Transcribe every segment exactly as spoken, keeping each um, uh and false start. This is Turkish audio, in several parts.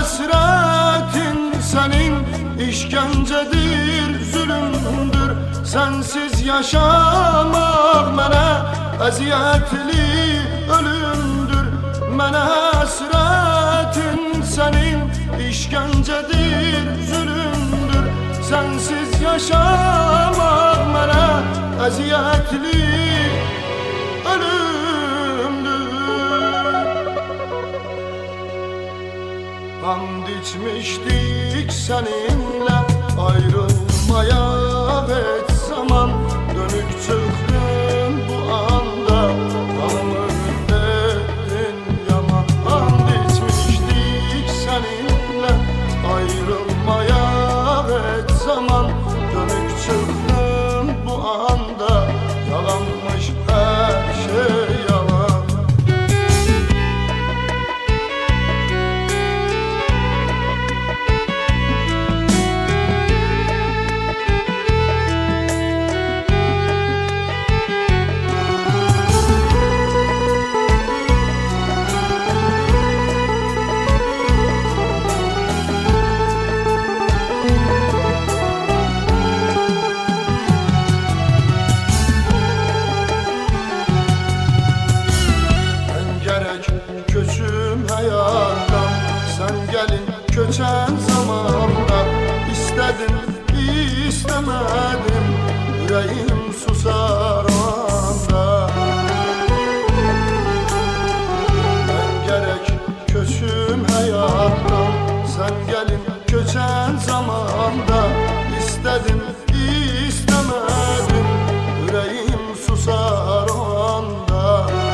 hasretin senin işkencedir, zulümdür. Sensiz yaşamak mənə əziyyətli ölümdür. Mənə hasretin senin işkencedir, zulümdür. Sensiz yaşamak mənə əziyyətli ölümdür. And içmiştik seninle ayrılmaya, et zaman dönük çıktın bu anda, halımı ettin yaman. And içmiştik seninle ayrılmaya, et zaman dönük çıktın bu anda, yalanmış her şey yalan. Sen gelin köçen zamanda, istedim istemedim, yüreğim susar o anda. Ben gerek köçüm hayattan, sen gelin köçen zamanda, istedim istemedim, yüreğim susar o anda.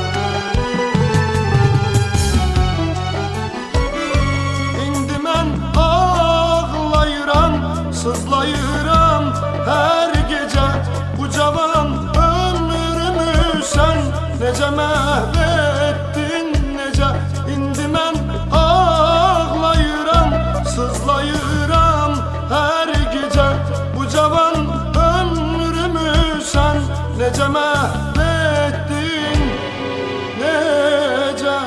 Sızlayıram her gece bu cavan ömrümü, sen nece məhvettin nece. İndi mən ağlayıram, sızlayıram her gece bu cavan ömrümü, sen nece məhvettin nece.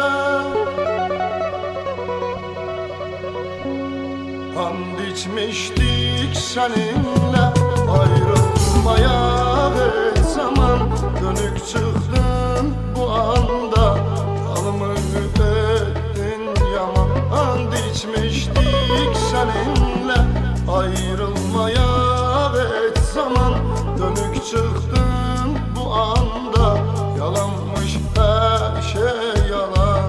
And içmiştik seninle ayrılmaya, et zaman dönük çıktın bu anda, halımı ettin yaman. And içmiştik seninle ayrılmaya, et zaman dönük çıktın bu anda, yalanmış her şey yalan.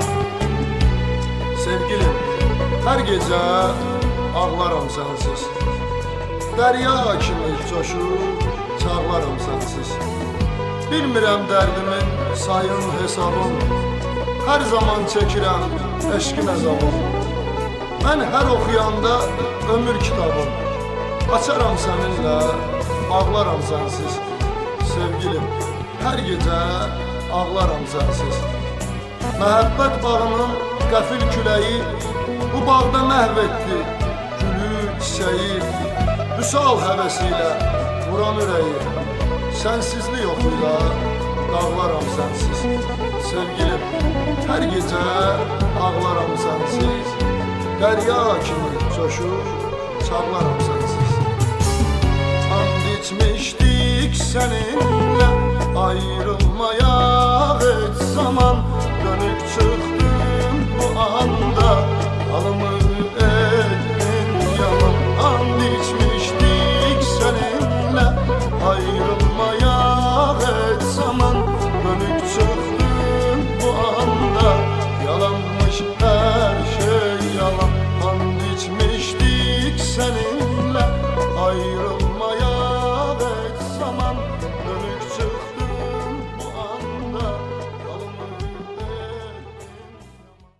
Sevgilim, her gece ağlaram sensiz, derya kimi coşur çağlaram sensiz. Bilmirəm derdimin sayın hesabım, her zaman çekirəm eşkin əzabım. Mən her oxuyanda ömür kitabım, açaram seninle ağlaram sensiz. Sevgilim, her gece ağlaram sensiz. Məhəbbət bağının qəfil küləyi bu bağda məhvetti gülü, çiçeği, vüsal həvəsiyle vuran ürəyi. Sensizlik yokuyla dağlaram sensiz. Sevgilim, her gece ağlaram sensiz, derya kimi coşur çağlaram sensiz. And içmiştik seninle ayrılmaya, et zaman dönük çıktın bu anda, halımı ettin yalan. And içmiştik seninle ayrılmaya,